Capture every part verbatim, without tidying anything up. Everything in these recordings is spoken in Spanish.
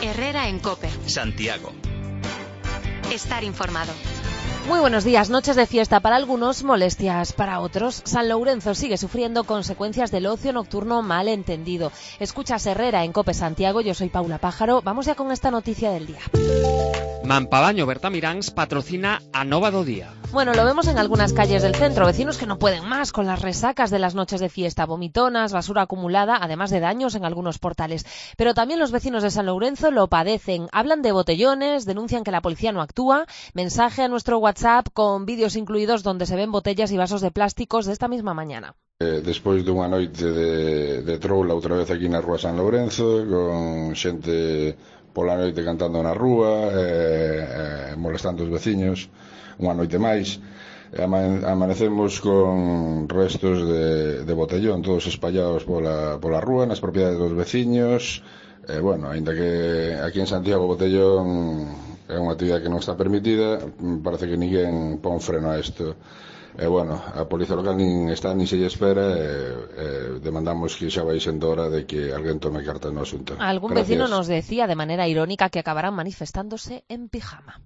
Herrera en COPE. Santiago. Estar informado. Muy buenos días. Noches de fiesta para algunos, molestias para otros. San Lourenzo sigue sufriendo consecuencias del ocio nocturno mal entendido. Escuchas Herrera en COPE Santiago. Yo soy Paula Pájaro. Vamos ya con esta noticia del día. Mampabaño Bertamiráns patrocina a Nova do Día. Bueno, lo vemos en algunas calles del centro. Vecinos que no pueden más con las resacas de las noches de fiesta. Vomitonas, basura acumulada, además de daños en algunos portales. Pero también los vecinos de San Lourenzo lo padecen. Hablan de botellones, denuncian que la policía no actúa. Mensaje a nuestro WhatsApp con vídeos incluidos donde se ven botellas y vasos de plásticos de esta misma mañana. Eh, despois dunha noite de, de troula outra vez aquí na rúa San Lourenzo, con xente pola noite cantando na rúa, eh, eh, molestando os veciños, unha noite máis. Ama, amanecemos con restos de, de botellón, todos espallados pola, pola rúa, nas propiedades dos veciños. Eh, bueno, aínda que aquí en Santiago o botellón é unha actividade que non está permitida, parece que ninguén pon freno a isto. E, bueno, a Policía Local nin está nin se lle espera e, e demandamos que xa vai sendo hora de que alguén tome carta no asunto. Algún Gracias. Vecino nos decía de manera irónica que acabarán manifestándose en pijama.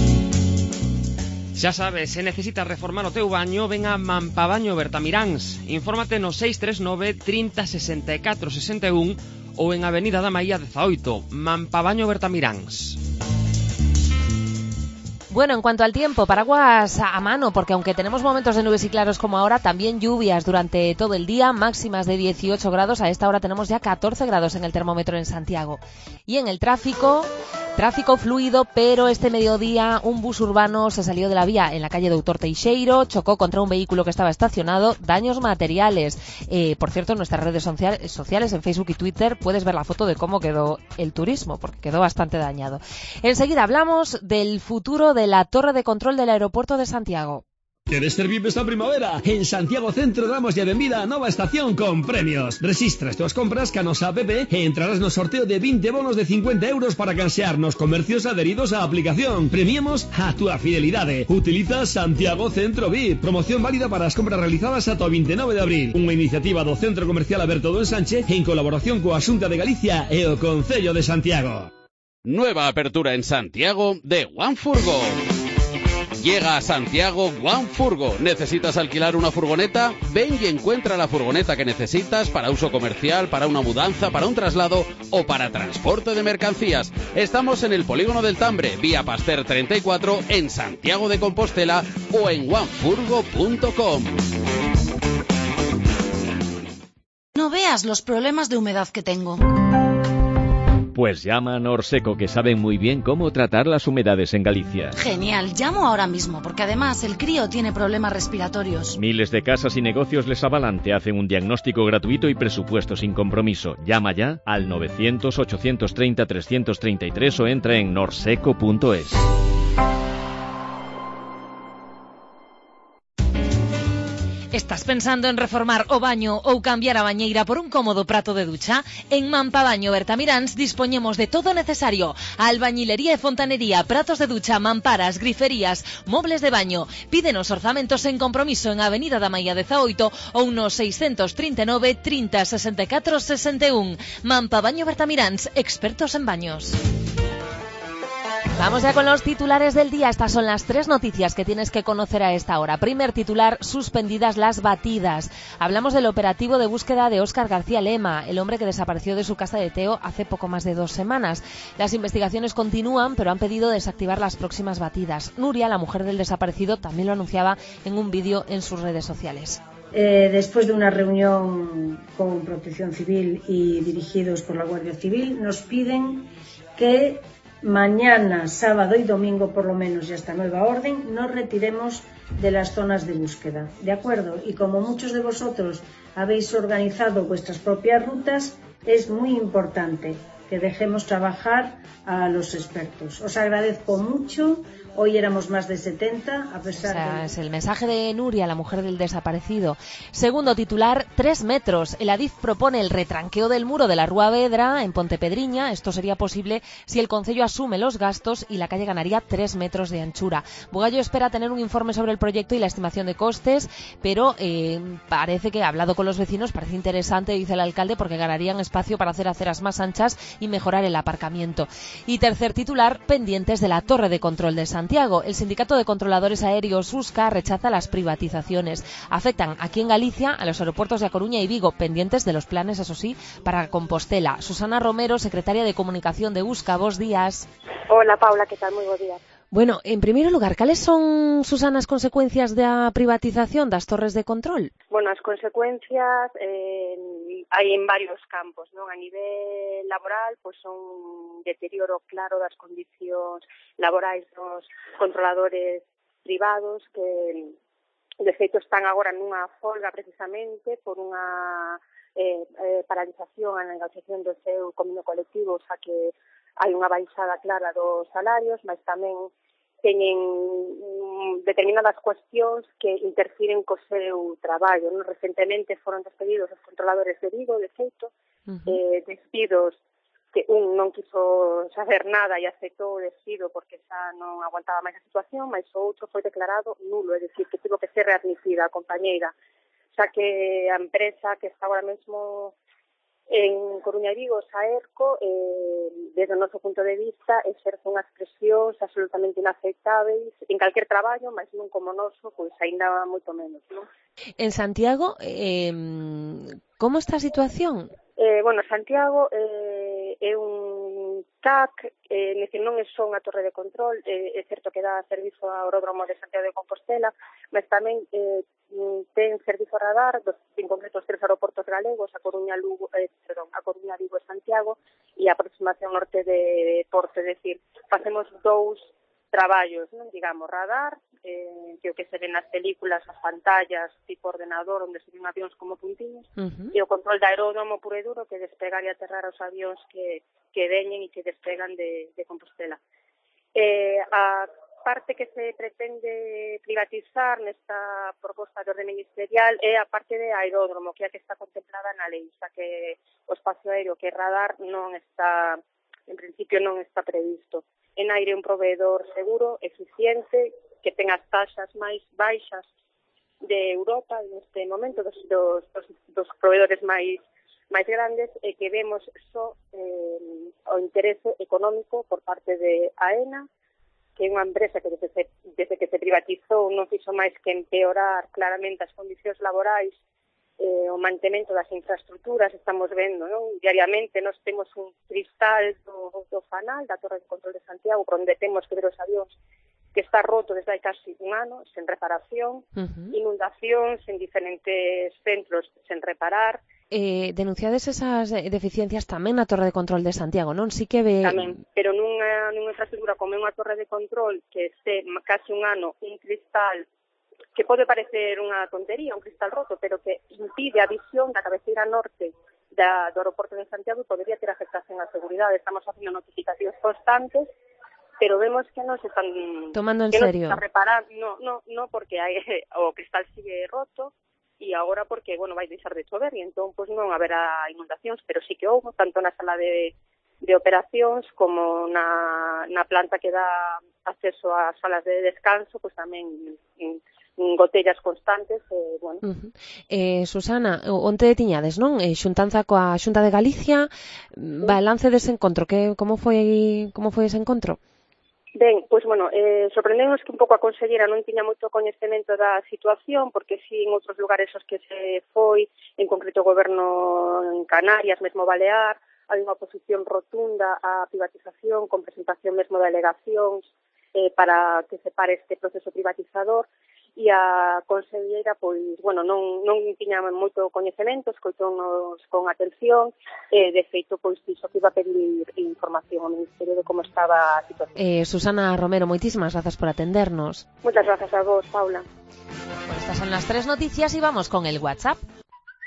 Xa sabes, se necesitas reformar o teu baño, ven a Mampabaño Bertamiráns. Infórmate no seis tres nove, trinta, sesenta e catro, sesenta e un ou en Avenida da Maía dezaoito, Mampabaño Bertamiráns. Bueno, en cuanto al tiempo, paraguas a mano, porque aunque tenemos momentos de nubes y claros como ahora, también lluvias durante todo el día, máximas de dieciocho grados. A esta hora tenemos ya catorce grados en el termómetro en Santiago. Y en el tráfico, tráfico fluido, pero este mediodía un bus urbano se salió de la vía en la calle Doutor Teixeiro, chocó contra un vehículo que estaba estacionado, daños materiales. Eh, por cierto, en nuestras redes sociales, en Facebook y Twitter, puedes ver la foto de cómo quedó el turismo, porque quedó bastante dañado. Enseguida hablamos del futuro de la torre de control del aeropuerto de Santiago. ¿Quieres ser V I P esta primavera? En Santiago Centro damos ya benvida a nova estación con premios. Resistra as túas compras ca nosa app e entrarás no sorteo de veinte bonos de cincuenta euros para cansear nos comercios adheridos á aplicación. Premiamos a túa fidelidade. Utiliza Santiago Centro V I P. Promoción válida para as compras realizadas ata o veintinueve de abril. Unha iniciativa do Centro Comercial Alberto do Ensanche en colaboración coa Xunta de Galicia e o Concello de Santiago. Nueva apertura en Santiago de OneFurgo. Llega a Santiago OneFurgo. ¿Necesitas alquilar una furgoneta? Ven y encuentra la furgoneta que necesitas para uso comercial, para una mudanza, para un traslado o para transporte de mercancías. Estamos en el Polígono del Tambre, vía Pasteur treinta y cuatro, en Santiago de Compostela o en onefurgo punto com. No veas los problemas de humedad que tengo. Pues llama a Norseco, que saben muy bien cómo tratar las humedades en Galicia. Genial, llamo ahora mismo, porque además el crío tiene problemas respiratorios. Miles de casas y negocios les avalan, te hacen un diagnóstico gratuito y presupuesto sin compromiso. Llama ya al novecientos, ochocientos treinta, trescientos treinta y tres o entra en norseco punto es. ¿Estás pensando en reformar o baño ou cambiar a bañeira por un cómodo prato de ducha? En Mampabaño Bertamiráns dispoñemos de todo necesario: albañilería e fontanería, pratos de ducha, mamparas, griferías, mobles de baño. Pídenos orzamentos en compromiso en Avenida da Maía dezaoito ou no seiscentos trinta e nove, trinta, sesenta e catro, sesenta e un. Mampabaño Bertamiráns, expertos en baños. Vamos ya con los titulares del día. Estas son las tres noticias que tienes que conocer a esta hora. Primer titular: suspendidas las batidas. Hablamos del operativo de búsqueda de Óscar García Lema, el hombre que desapareció de su casa de Teo hace poco más de dos semanas. Las investigaciones continúan, pero han pedido desactivar las próximas batidas. Nuria, la mujer del desaparecido, también lo anunciaba en un vídeo en sus redes sociales. Eh, después de una reunión con Protección Civil y dirigidos por la Guardia Civil, nos piden que mañana, sábado y domingo, por lo menos, y hasta nueva orden, nos retiremos de las zonas de búsqueda, ¿de acuerdo? Y como muchos de vosotros habéis organizado vuestras propias rutas, es muy importante que dejemos trabajar a los expertos. Os agradezco mucho Hoy éramos más de setenta, a pesar o sea, de... es el mensaje de Nuria, la mujer del desaparecido. Segundo titular, tres metros. El Adif propone el retranqueo del muro de la Rúa Vedra en Pontepedriña. Esto sería posible si el concello asume los gastos y la calle ganaría tres metros de anchura. Bugallo espera tener un informe sobre el proyecto y la estimación de costes, pero eh, parece que ha hablado con los vecinos, parece interesante, dice el alcalde, porque ganarían espacio para hacer aceras más anchas y mejorar el aparcamiento. Y tercer titular, pendientes de la torre de control de Santiago. El Sindicato de Controladores Aéreos U S C A rechaza las privatizaciones. Afectan aquí en Galicia a los aeropuertos de A Coruña y Vigo, pendientes de los planes, eso sí, para Compostela. Susana Romero, secretaria de Comunicación de U S C A, bos días. Hola, Paula, que tal? Moi bo día. Bueno, en primeiro lugar, cales son, Susana, as consecuencias da privatización das torres de control? Bueno, as consecuencias eh, hai en varios campos, non? A nivel laboral, pois son un deterioro claro das condicións laborais dos controladores privados que, de feito, están agora nunha folga precisamente por unha eh, eh, paralización a negociación do seu convenio colectivo, xa que hai unha baixada clara dos salarios, mas tamén teñen determinadas cuestións que interfiren co seu traballo, non? Recentemente foron despedidos os controladores de Vigo, de feito, uh-huh. eh, despidos que un non quiso saber nada e aceptou o despido porque xa non aguantaba máis a situación, mas o outro foi declarado nulo, é dicir, que tivo que ser readmitida a compañeira, xa que a empresa que está agora mesmo en Coruña e Vigo, Saerco, eh, desde o noso punto de vista, exerce unhas presións absolutamente inaceptáveis en calquer traballo, mas non como noso, pois aínda moito menos, non? En Santiago, eh, como está a situación? Eh, bueno, Santiago eh, é un C A C, eh, nese non é só unha torre de control, eh, é certo que dá servizo ao aeródromo de Santiago de Compostela, mas tamén eh, ten servizo radar, dos, en concreto os tres aeroportos galegos, a Coruña, Lugo, eh, perdón, a Coruña, Vigo e Santiago, e a aproximación norte de Porto, é dicir, facemos dous traballos, non digamos, radar, eh, que o que se ven nas películas, as pantallas, tipo ordenador, onde se ven avións como puntiños, uh-huh. e o control de aeródromo puro e duro, que despegar e aterrar os avións que, que veñen e que despegan de, de Compostela. Eh, a parte que se pretende privatizar nesta proposta de orde ministerial é a parte de aeródromo, que é a que está contemplada na lei, xa que o espacio aéreo que é radar non está, en principio non está previsto. En aire un proveedor seguro, eficiente, que ten as taxas máis baixas de Europa neste momento, dos, dos, dos, dos proveedores máis máis grandes, e que vemos só eh, o interese económico por parte de AENA, que é unha empresa que desde, se, desde que se privatizou non fixo máis que empeorar claramente as condicións laborais, eh, o mantemento das infraestructuras, estamos vendo, non? Diariamente nos temos un cristal do, do fanal da Torre de Control de Santiago, por onde temos que ver os avións, que está roto desde hai casi un ano, sen reparación, uh-huh. inundacións en diferentes centros sen reparar. Eh, denunciades esas deficiencias tamén na Torre de Control de Santiago, non? Sí que ve... Tamén, pero nunha, nunha infraestructura como unha torre de control que este casi un ano un cristal que pode parecer unha tontería, un cristal roto, pero que impide a visión da cabeceira norte da, do aeroporto de Santiago e podería ter afectación á seguridade. Estamos facendo notificacións constantes, pero vemos que non se están tomando en que serio. Non se está reparando, no, no, no, porque hai, o cristal sigue roto, e agora porque, bueno, vai deixar de chover e entón pois non haberá inundacións, pero sí que houve, tanto na sala de, de operacións como na, na planta que dá acceso ás salas de descanso, pois tamén en, en gotellas constantes, eh, bueno. Uh-huh. Eh, Susana, onte tiñades, non? Eh, xuntanza coa Xunta de Galicia, sí. Balance dese encontro, que como foi como foi ese encontro? Ben, pois, bueno, eh, sorprendemos que un pouco a consellera non tiña moito coñecemento da situación, porque si en outros lugares os que se foi, en concreto o goberno en Canarias, mesmo Balear, hai unha oposición rotunda á privatización, con presentación mesmo de alegacións eh, para que se pare este proceso privatizador, e a conselleira, pois, bueno, non, non tiña moito coñecemento, escoitounos con atención, e, de feito, pois, dixo que iba a pedir información ao Ministerio de como estaba a situación. Eh, Susana Romero, moitísimas grazas por atendernos. Moitas grazas a vos, Paula. Pues estas son las tres noticias y vamos con el WhatsApp.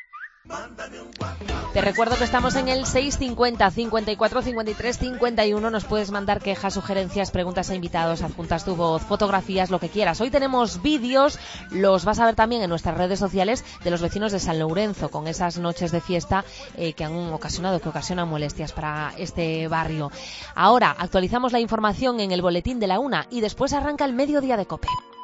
Te recuerdo que estamos en el seis cincuenta, cincuenta y cuatro, cincuenta y tres, cincuenta y uno. Nos puedes mandar quejas, sugerencias, preguntas a invitados, adjuntas tu voz, fotografías, lo que quieras. Hoy tenemos vídeos, los vas a ver también en nuestras redes sociales, de los vecinos de San Lourenzo, con esas noches de fiesta eh, que han ocasionado, que ocasionan molestias para este barrio. Ahora actualizamos la información en el boletín de la una y después arranca el mediodía de COPE.